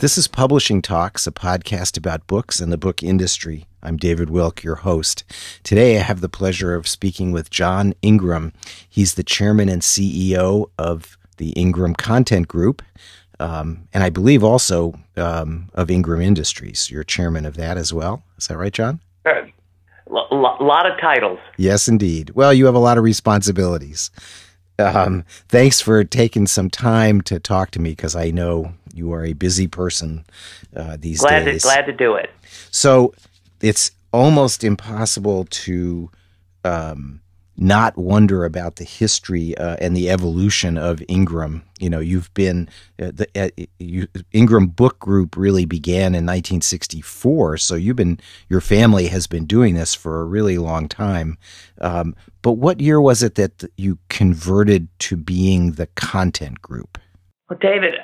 This is Publishing Talks, a podcast about books and the book industry. I'm David Wilk, your host. Today I have the pleasure of speaking with John Ingram. He's the chairman and CEO of the Ingram Content Group, and I believe also of Ingram Industries. You're chairman of that as well. Is that right, John? A lot of titles. Yes, indeed. Well, you have a lot of responsibilities. Thanks for taking some time to talk to me, because I know you are a busy person these days. Glad to do it. So it's almost impossible to not wonder about the history and the evolution of Ingram. You know, you've been Ingram Book Group really began in 1964, so your family has been doing this for a really long time. But what year was it that you converted to being the Content Group? Well, David,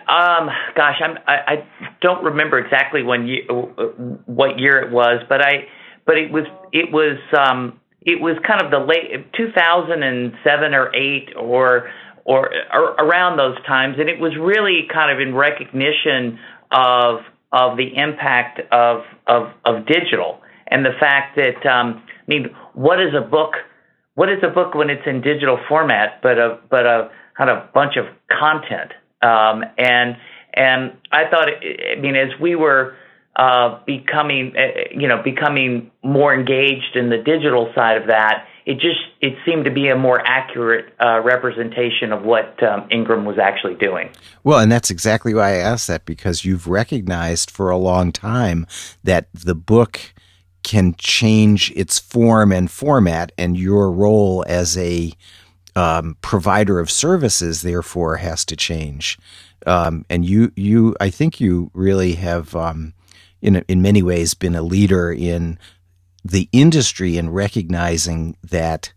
I don't remember exactly what year it was, but it was kind of the late 2007 or 8 or around those times, and it was really kind of in recognition of the impact of digital and the fact that what is a book? What is a book when it's in digital format, but a kind of bunch of content? And I thought, as we were becoming more engaged in the digital side of that, it seemed to be a more accurate representation of what Ingram was actually doing. Well, and that's exactly why I asked that, because you've recognized for a long time that the book can change its form and format, and your role as a provider of services, therefore, has to change. And you, I think you really have, in many ways, been a leader in the industry in recognizing that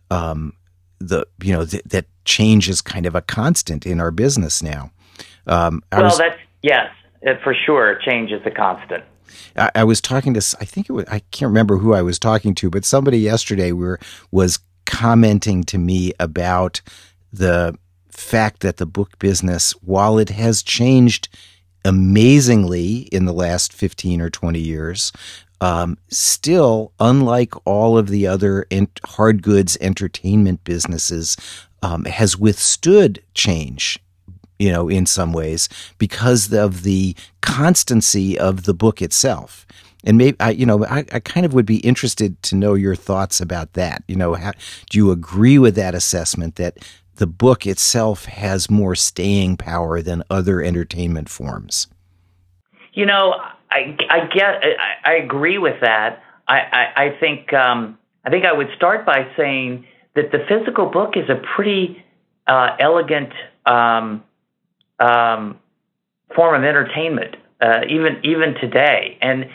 that change is kind of a constant in our business now. Yes, for sure, change is a constant. I was talking to, I can't remember who I was talking to, but somebody yesterday was commenting to me about the fact that the book business, while it has changed amazingly in the last 15 or 20 years, still, unlike all of the other hard goods entertainment businesses, has withstood change, in some ways, because of the constancy of the book itself. And maybe I kind of would be interested to know your thoughts about that. Do you agree with that assessment that the book itself has more staying power than other entertainment forms? I agree with that. I think I would start by saying that the physical book is a pretty elegant form of entertainment, even today, and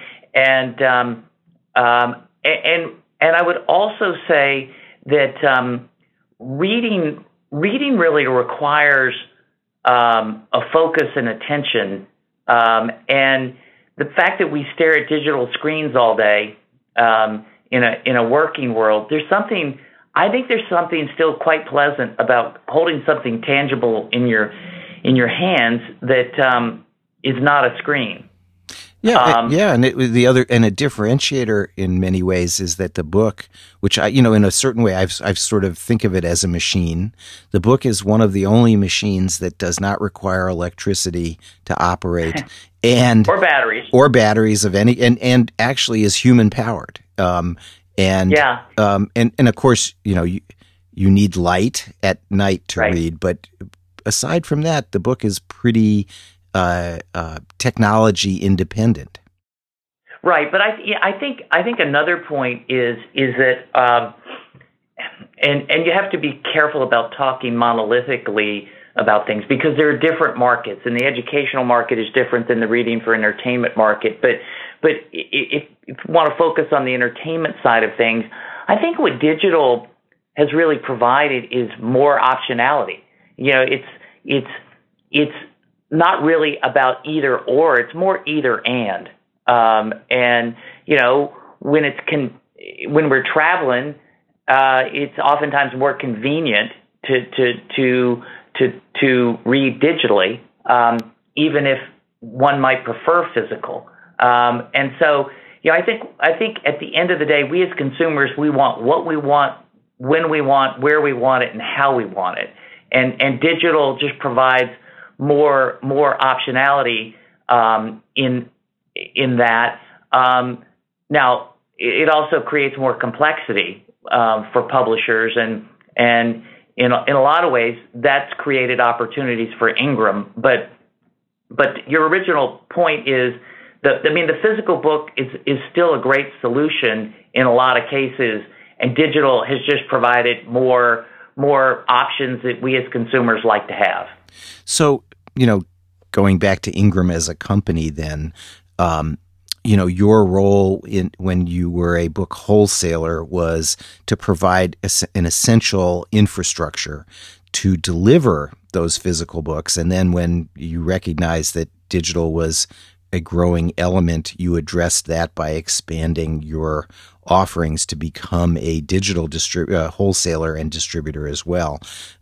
I would also say that reading really requires a focus and attention, and the fact that we stare at digital screens all day in a working world, I think there's something still quite pleasant about holding something tangible in your hands that is not a screen. Yeah, and a differentiator in many ways is that the book, which in a certain way, I've sort of think of it as a machine. The book is one of the only machines that does not require electricity to operate, and or batteries of any, and actually is human powered. And of course, you need light at night to read, but aside from that, the book is pretty technology independent. Right, but I think another point is that and you have to be careful about talking monolithically about things, because there are different markets, and the educational market is different than the reading for entertainment market. But if you want to focus on the entertainment side of things, I think what digital has really provided is more optionality. It's not really about either or; it's more either and. And when we're traveling, it's oftentimes more convenient to read digitally, even if one might prefer physical. And so, I think at the end of the day, we as consumers, we want what we want, when we want, where we want it, and how we want it. And digital just provides more optionality in that. Now, it also creates more complexity for publishers, and in a lot of ways, that's created opportunities for Ingram. But your original point is the physical book is still a great solution in a lot of cases, and digital has just provided more options that we as consumers like to have. So, going back to Ingram as a company, then, your role when you were a book wholesaler was to provide an essential infrastructure to deliver those physical books. And then when you recognized that digital was a growing element, you addressed that by expanding your offerings to become a digital wholesaler and distributor as well.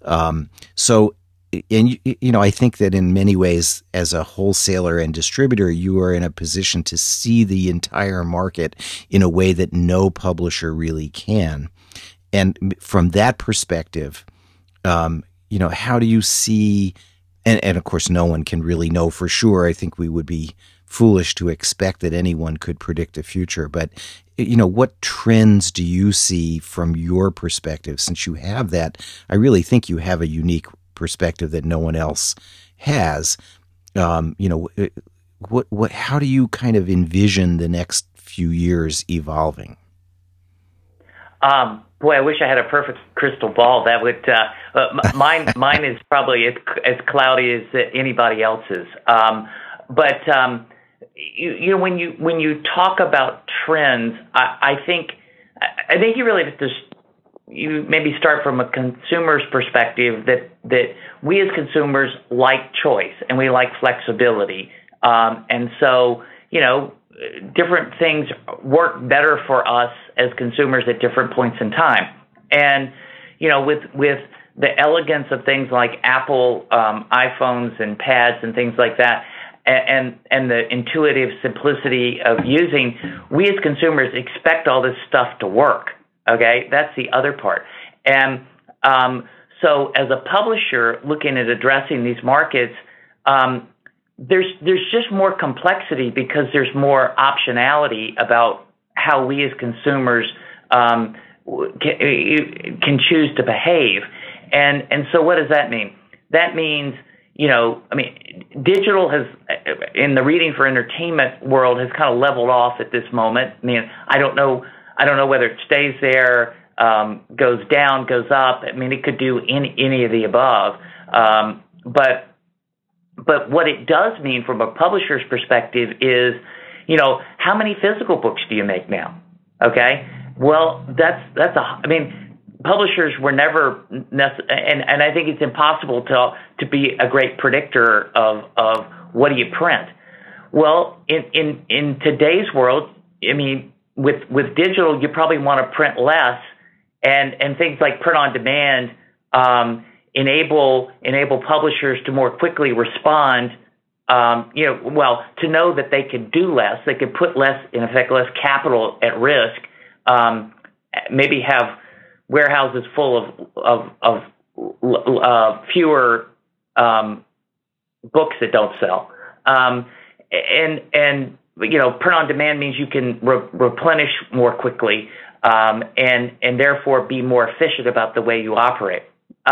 I think that in many ways, as a wholesaler and distributor, you are in a position to see the entire market in a way that no publisher really can. And from that perspective, how do you see, and of course, no one can really know for sure. I think we would be foolish to expect that anyone could predict the future. But, what trends do you see from your perspective? Since you have that, I really think you have a unique perspective that no one else has. How do you kind of envision the next few years evolving? Boy, I wish I had a perfect crystal ball. That would mine is probably as cloudy as anybody else's. But when you talk about trends, I think you really have to. You maybe start from a consumer's perspective that we as consumers like choice and we like flexibility. And so, different things work better for us as consumers at different points in time. And, with the elegance of things like Apple iPhones and pads and things like that, and the intuitive simplicity of using, we as consumers expect all this stuff to work. Okay, that's the other part. And so as a publisher looking at addressing these markets, there's just more complexity because there's more optionality about how we as consumers can choose to behave. And so what does that mean? That means, digital has, in the reading for entertainment world, has kind of leveled off at this moment. I don't know whether it stays there, goes down, goes up. It could do any of the above. But what it does mean from a publisher's perspective is, how many physical books do you make now? Okay, well, publishers were never and I think it's impossible to be a great predictor of what do you print. Well, in today's world, with digital, you probably want to print less, and things like print on demand enable publishers to more quickly respond. To know that they could do less, they could put less capital at risk. Maybe have warehouses full of fewer books that don't sell, and print on demand means you can replenish more quickly, and therefore be more efficient about the way you operate.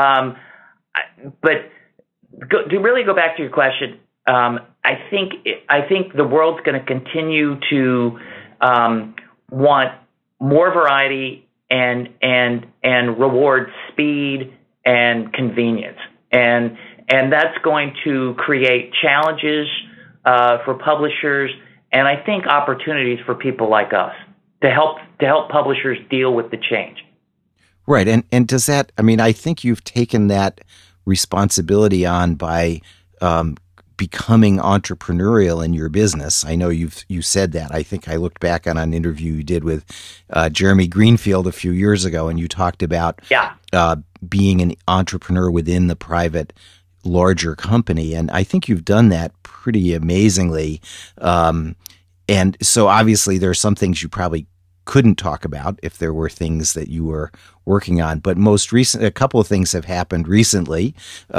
But to really go back to your question, I think the world's going to continue to want more variety and reward speed and convenience, and that's going to create challenges for publishers, and I think opportunities for people like us to help publishers deal with the change. Right, and does that? I think you've taken that responsibility on by becoming entrepreneurial in your business. I know you said that. I think I looked back on an interview you did with Jeremy Greenfield a few years ago, and you talked about being an entrepreneur within the private larger company. And I think you've done that pretty amazingly. And so obviously there are some things you probably couldn't talk about if there were things that you were working on. But a couple of things have happened recently.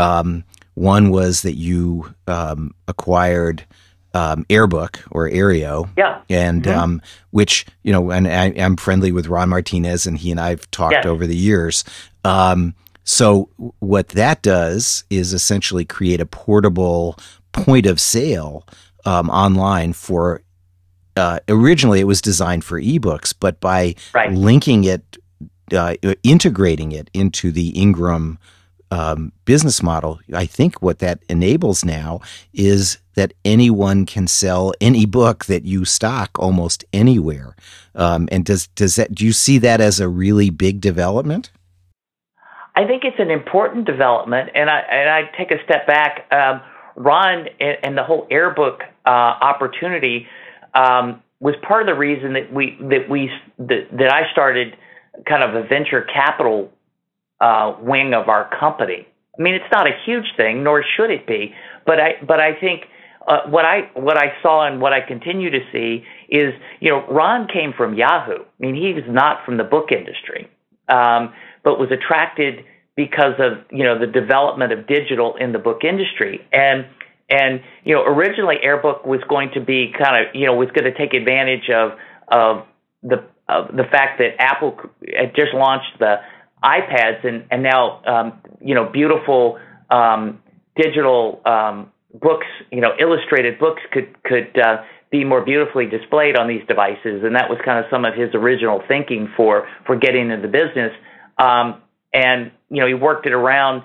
One was that you acquired Airbook or Aereo, and which, and I'm friendly with Ron Martinez, and he and I've talked over the years. So what that does is essentially create a portable point of sale online for. Originally, it was designed for ebooks, but by linking it, integrating it into the Ingram business model, I think what that enables now is that anyone can sell any book that you stock almost anywhere. And do you see that as a really big development? I think it's an important development, and I take a step back. Ron and the whole Airbook opportunity was part of the reason that I started kind of a venture capital wing of our company. I mean, it's not a huge thing, nor should it be. But I think what I saw and what I continue to see is, Ron came from Yahoo. I mean, he was not from the book industry, but was attracted because of the development of digital in the book industry. And originally Airbook was going to be was going to take advantage of the fact that Apple had just launched the iPads and now beautiful digital books, illustrated books could be more beautifully displayed on these devices, and that was kind of some of his original thinking for getting into the business. And he worked it around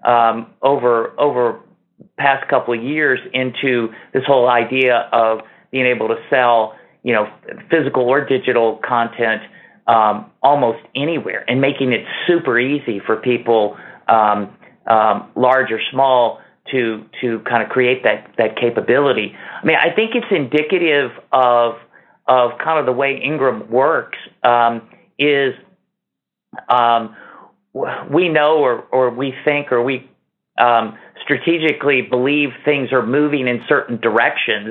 over past couple of years into this whole idea of being able to sell, physical or digital content almost anywhere, and making it super easy for people, large or small, to kind of create that capability. I mean, I think it's indicative of kind of the way Ingram works. We know or we think or we strategically believe things are moving in certain directions,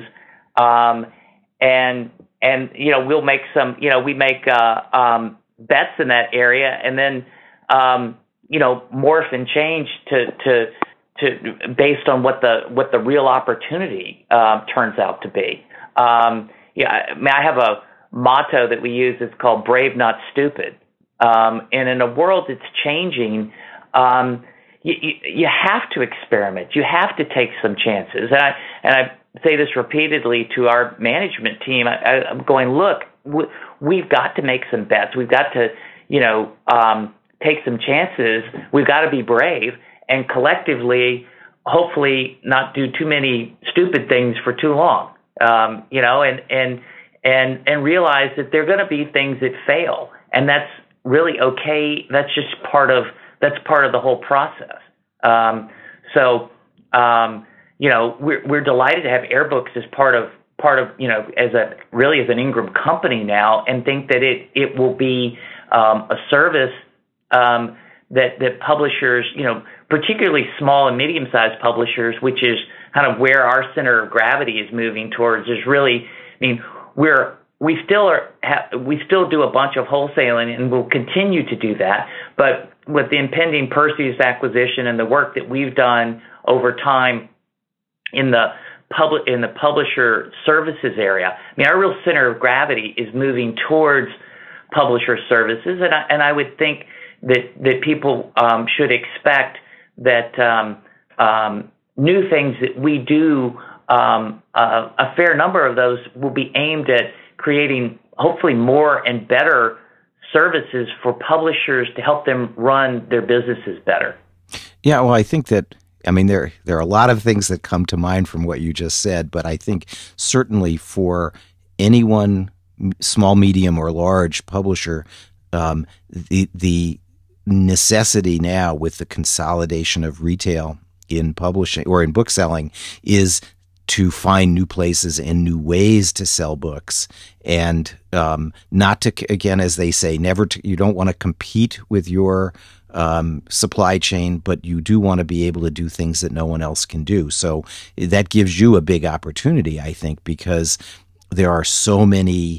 and we'll make some we make bets in that area, and then morph and change to based on what the real opportunity turns out to be. I mean, I have a motto that we use. It's called "Brave, Not Stupid." And in a world that's changing, you have to experiment. You have to take some chances. And I say this repeatedly to our management team. I'm going, look, we've got to make some bets. We've got to, take some chances. We've got to be brave and collectively, hopefully, not do too many stupid things for too long. And realize that there are going to be things that fail, and that's really okay. That's just part of the whole process. We're delighted to have Airbooks as part of as an Ingram company now, and think that it will be a service that publishers, particularly small and medium-sized publishers, which is kind of where our center of gravity is moving towards, is really, I mean, we still do a bunch of wholesaling, and we'll continue to do that. But with the impending Perseus acquisition and the work that we've done over time in the publisher services area, I mean, our real center of gravity is moving towards publisher services, and I would think that people should expect that new things that we do, a fair number of those will be aimed at creating hopefully more and better services for publishers to help them run their businesses better. Yeah, well, I think that, I mean, there are a lot of things that come to mind from what you just said, but I think certainly for anyone, small, medium, or large publisher, the necessity now with the consolidation of retail in publishing or in bookselling is to find new places and new ways to sell books, and not to, again, as they say, you don't want to compete with your supply chain, but you do want to be able to do things that no one else can do. So that gives you a big opportunity, I think, because there are so many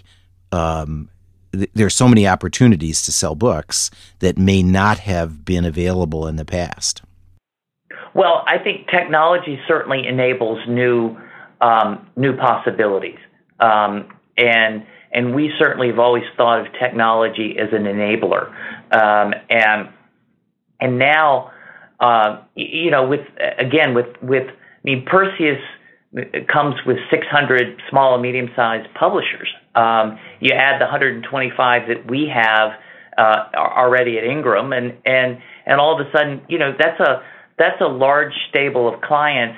opportunities to sell books that may not have been available in the past. Well, I think technology certainly enables new possibilities, and we certainly have always thought of technology as an enabler, and now, Perseus comes with 600 small and medium-sized publishers. You add the 125 that we have already at Ingram, and all of a sudden, that's a large stable of clients,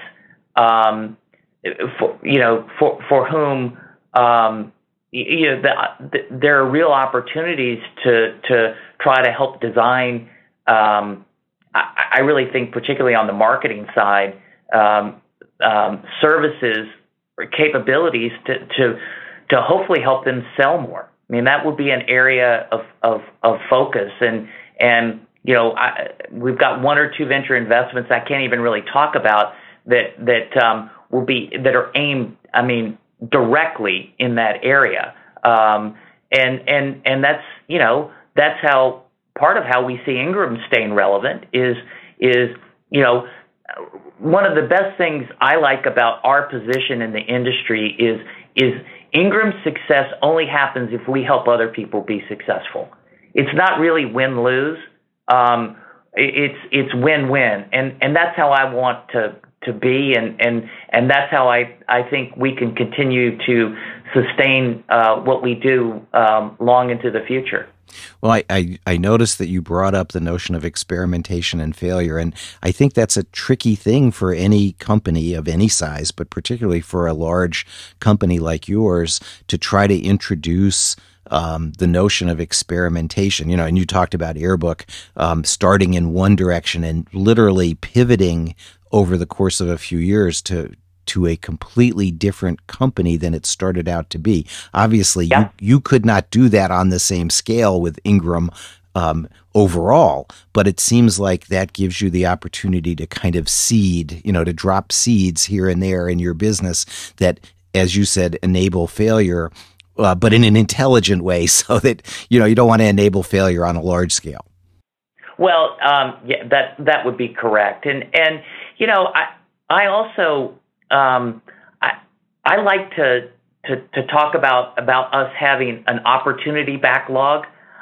for whom there are real opportunities to try to help design. I really think, particularly on the marketing side, services or capabilities to hopefully help them sell more. I mean, that would be an area of focus, and we've got one or two venture investments I can't even really talk about that are aimed, directly in that area, and that's how part of how we see Ingram staying relevant is one of the best things I like about our position in the industry is Ingram's success only happens if we help other people be successful. It's not really win-lose. It's win-win, and that's how I want to be, and that's how I think we can continue to sustain what we do long into the future. Well, I noticed that you brought up the notion of experimentation and failure, and I think that's a tricky thing for any company of any size, but particularly for a large company like yours, to try to introduce the notion of experimentation. And you talked about AirBook starting in one direction and literally pivoting over the course of a few years to a completely different company than it started out to be. Obviously, yeah. You could not do that on the same scale with Ingram overall, but it seems like that gives you the opportunity to kind of seed, to drop seeds here and there in your business that, as you said, enable failure, but in an intelligent way, so that, you don't want to enable failure on a large scale. Well, that would be correct. And I also, I like to talk about us having an opportunity backlog.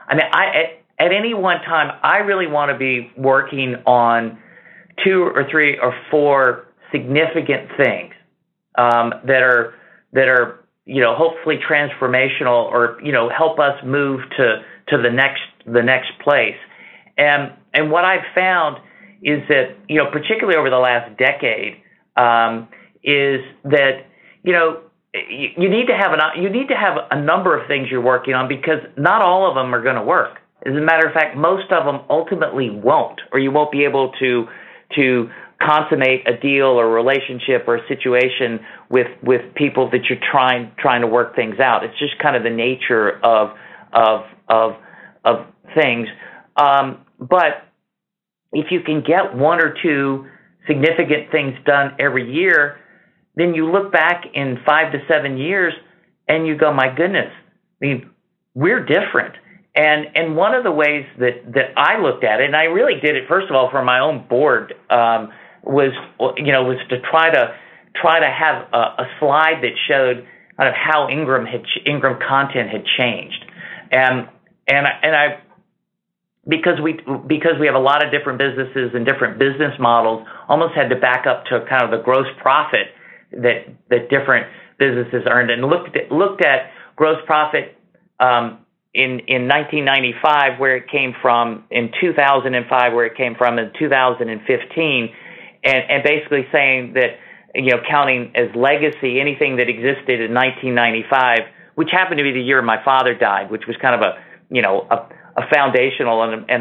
At any one time, I really want to be working on 2 or 3 or 4 significant things that are hopefully transformational, or help us move to the next place. And what I've found is that particularly over the last decade, is that you need to have a number of things you're working on, because not all of them are going to work. As a matter of fact, most of them ultimately won't, or you won't be able to consummate a deal or relationship or a situation with people that you're trying to work things out. It's just kind of the nature of things. But if you can get 1 or 2 significant things done every year, then you look back in 5 to 7 years and you go, my goodness, we're different. And one of the ways that I looked at it, and I really did it, first of all, for my own board, was to try to have a slide that showed kind of how Ingram content had changed. And I because we have a lot of different businesses and different business models, almost had to back up to kind of the gross profit that different businesses earned, and looked at gross profit in 1995 where it came from, in 2005 where it came from, in 2015, and basically saying that counting as legacy anything that existed in 1995, which happened to be the year my father died, which was kind of a foundational and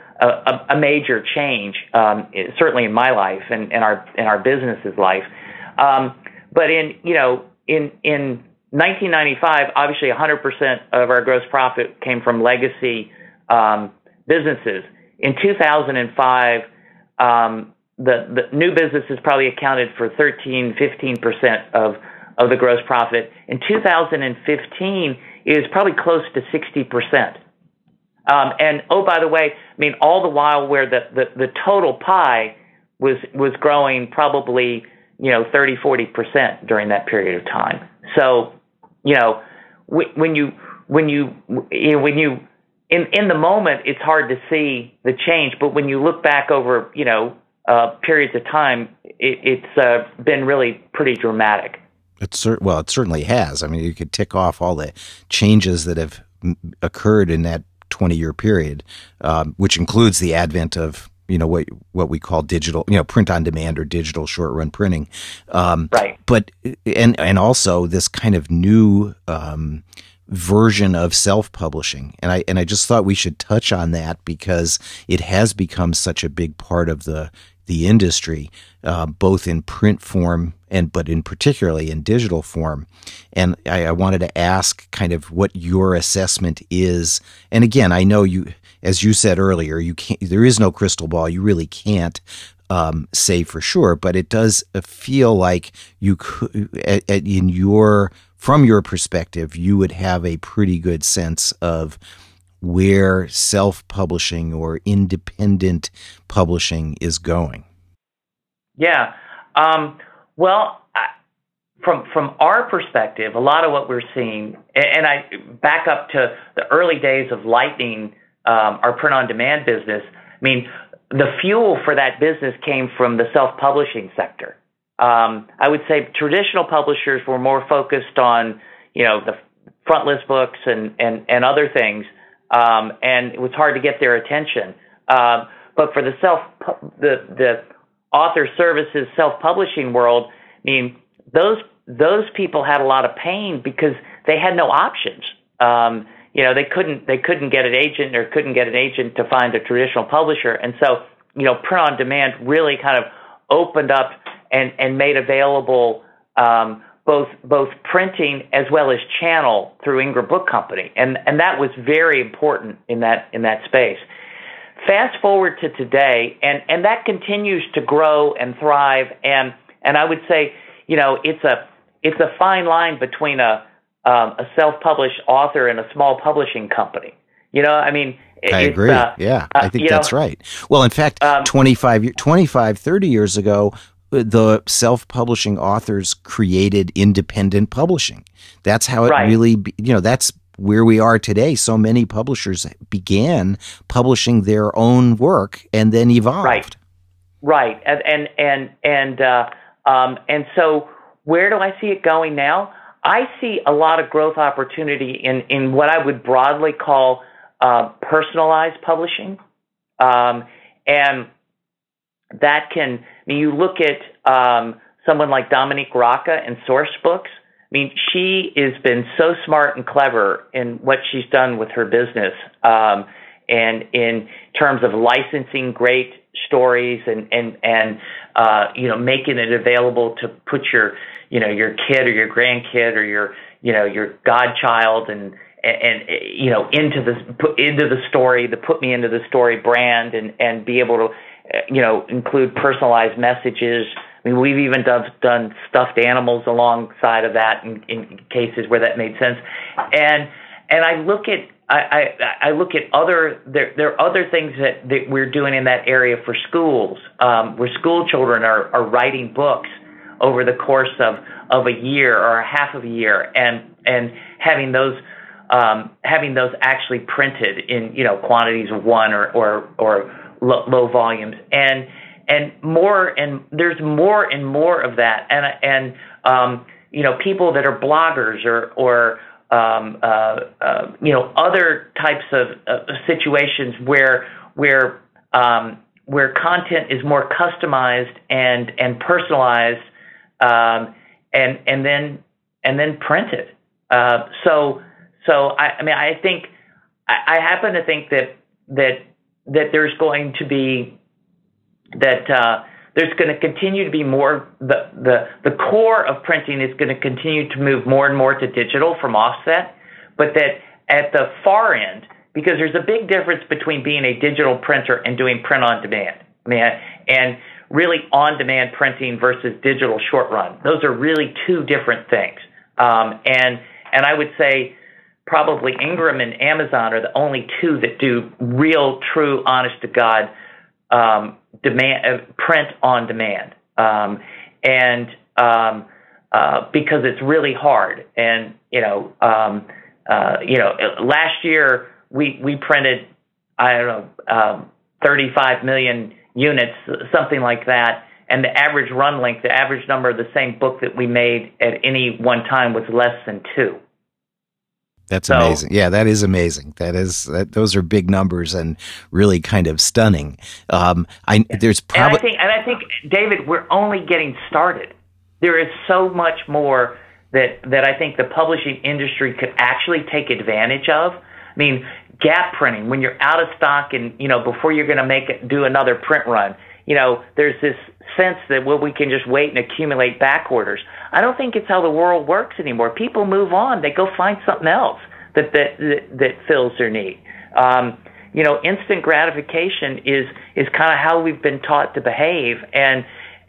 a major change, certainly in my life and in our business's life. But in 1995, obviously 100% of our gross profit came from legacy businesses. In 2005, the new businesses probably accounted for 15% of the gross profit. In 2015, it was probably close to 60%. And oh, by the way, I mean, all the while where the total pie was growing probably 30-40% during that period of time. So when you in the moment, it's hard to see the change, but when you look back over periods of time, it's been really pretty dramatic. It certainly has. I mean, you could tick off all the changes that have occurred in that 20-year period, which includes the advent of what we call digital, print on demand or digital short run printing, right? But and also this kind of new version of self publishing, and I just thought we should touch on that because it has become such a big part of the industry, both in print form but in particularly in digital form. And I wanted to ask kind of what your assessment is. And again, I know you, as you said earlier, there is no crystal ball. You really can't say for sure, but it does feel like you could, from your perspective, you would have a pretty good sense of where self-publishing or independent publishing is going. Yeah. Well, from our perspective, a lot of what we're seeing, and I back up to the early days of Lightning, our print-on-demand business. I mean, the fuel for that business came from the self-publishing sector. I would say traditional publishers were more focused on, the front list books and other things, and it was hard to get their attention. But for the author services self-publishing world, I mean, those people had a lot of pain because they had no options. They couldn't get an agent or couldn't get an agent to find a traditional publisher, and so print on demand really kind of opened up and made available both printing as well as channel through Ingram Book Company, and that was very important in that space. Fast forward to today, and that continues to grow and thrive, and I would say, it's a fine line between a self-published author and a small publishing company. I mean, I agree. I think that's right. Well, in fact, 30 years ago, the self-publishing authors created independent publishing. That's how it really, that's where we are today. So many publishers began publishing their own work and then evolved. Right. And so where do I see it going now? I see a lot of growth opportunity in what I would broadly call personalized publishing. And that can, you look at someone like Dominique Rocca and Source Books. I mean, she has been so smart and clever in what she's done with her business, and in terms of licensing great stories and making it available to put your kid or your grandkid or your godchild and into the story, the Put Me Into the Story brand, and be able to include personalized messages. I mean, we've even done stuffed animals alongside of that in cases where that made sense. And I look at other there are other things that we're doing in that area for schools, where school children are writing books over the course of a year or a half of a year, and having those actually printed in quantities of one or low volumes, and there's more and more of that, and people that are bloggers or other types of situations where content is more customized and personalized, and then printed. So I think I happen to think that there's going to be there's going to continue to be more, the core of printing is going to continue to move more and more to digital from offset, but that at the far end, because there's a big difference between being a digital printer and doing print on demand. And really on-demand printing versus digital short run. Those are really two different things. And I would say probably Ingram and Amazon are the only two that do real, true, honest-to-God print on demand. Because it's really hard. And, last year we printed, 35 million units, something like that, and the average run length, the average number of the same book that we made at any one time was less than 2. That's amazing. Yeah, that is amazing. Those are big numbers and really kind of stunning. There's probably, and I think, David, we're only getting started. There is so much more that I think the publishing industry could actually take advantage of. I mean, gap printing, when you're out of stock and, before you're going to do another print run, there's this sense that, we can just wait and accumulate back orders. I don't think it's how the world works anymore. People move on. They go find something else that fills their need. Instant gratification is kind of how we've been taught to behave. And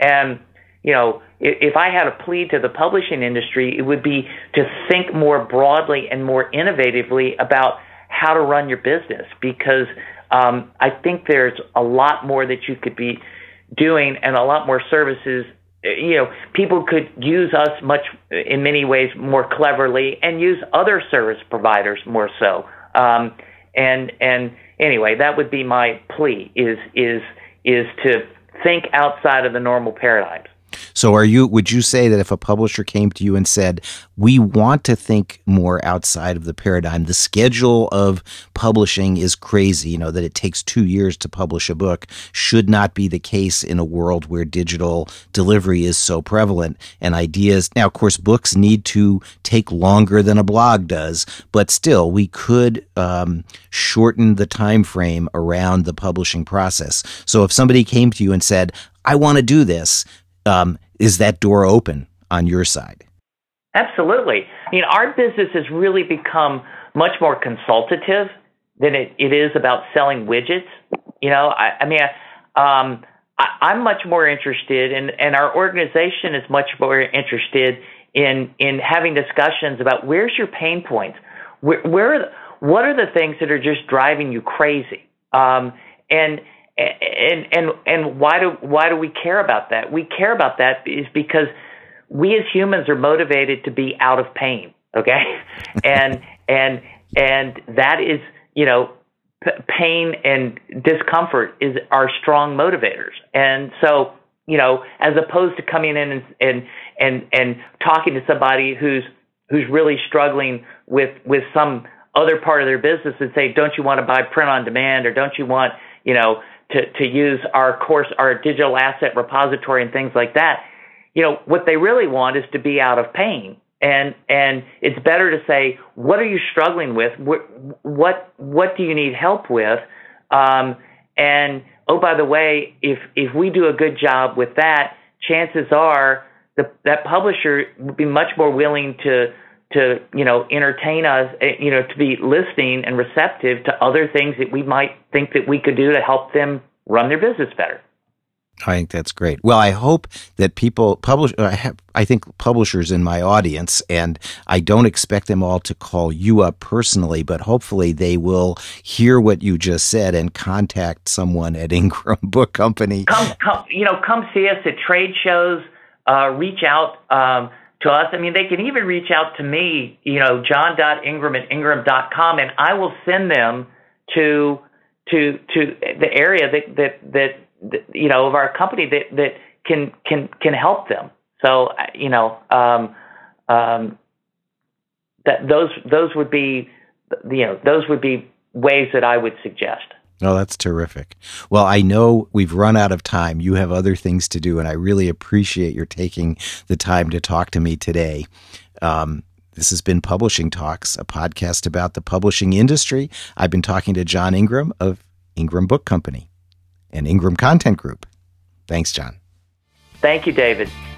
if I had a plea to the publishing industry, it would be to think more broadly and more innovatively about how to run your business, because I think there's a lot more that you could be doing and a lot more services. People could use us in many ways more cleverly and use other service providers more so. And anyway, that would be my plea is to think outside of the normal paradigms. So would you say that if a publisher came to you and said, we want to think more outside of the paradigm, the schedule of publishing is crazy, that it takes 2 years to publish a book, should not be the case in a world where digital delivery is so prevalent and ideas. Now, of course, books need to take longer than a blog does, but still we could shorten the time frame around the publishing process. So if somebody came to you and said, I want to do this, is that door open on your side? Absolutely. Our business has really become much more consultative than it is about selling widgets. I'm much more interested, and our organization is much more interested in having discussions about where's your pain points, what are the things that are just driving you crazy, and why do we care about that? We care about that is because we as humans are motivated to be out of pain. Okay, and that is pain and discomfort is our strong motivators. And so as opposed to coming in and talking to somebody who's really struggling with some other part of their business and say, don't you want to buy print on demand, or don't you want to use our digital asset repository and things like that. What they really want is to be out of pain. And it's better to say, what are you struggling with? What do you need help with? And oh, by the way, if we do a good job with that, chances are that publisher would be much more willing to entertain us, to be listening and receptive to other things that we might think that we could do to help them run their business better. I think that's great. Well, I hope that I think publishers in my audience, and I don't expect them all to call you up personally, but hopefully they will hear what you just said and contact someone at Ingram Book Company. Come see us at trade shows, reach out, to us. I mean, they can even reach out to me, john.ingram@ingram.com, and I will send them to the area that of our company that can help them. So that those would be ways that I would suggest. Oh, that's terrific. Well, I know we've run out of time. You have other things to do, and I really appreciate your taking the time to talk to me today. This has been Publishing Talks, a podcast about the publishing industry. I've been talking to John Ingram of Ingram Book Company and Ingram Content Group. Thanks, John. Thank you, David.